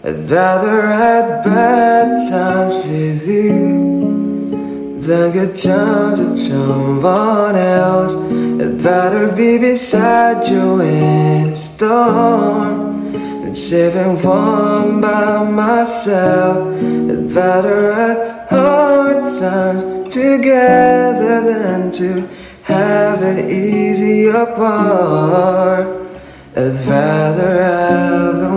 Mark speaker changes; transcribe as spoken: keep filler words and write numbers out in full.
Speaker 1: I'd rather have bad times with you than good times with someone else. I'd rather be beside you in a storm than safe and warm by myself. I'd rather have hard times together than to have it easy apart. I'd rather have the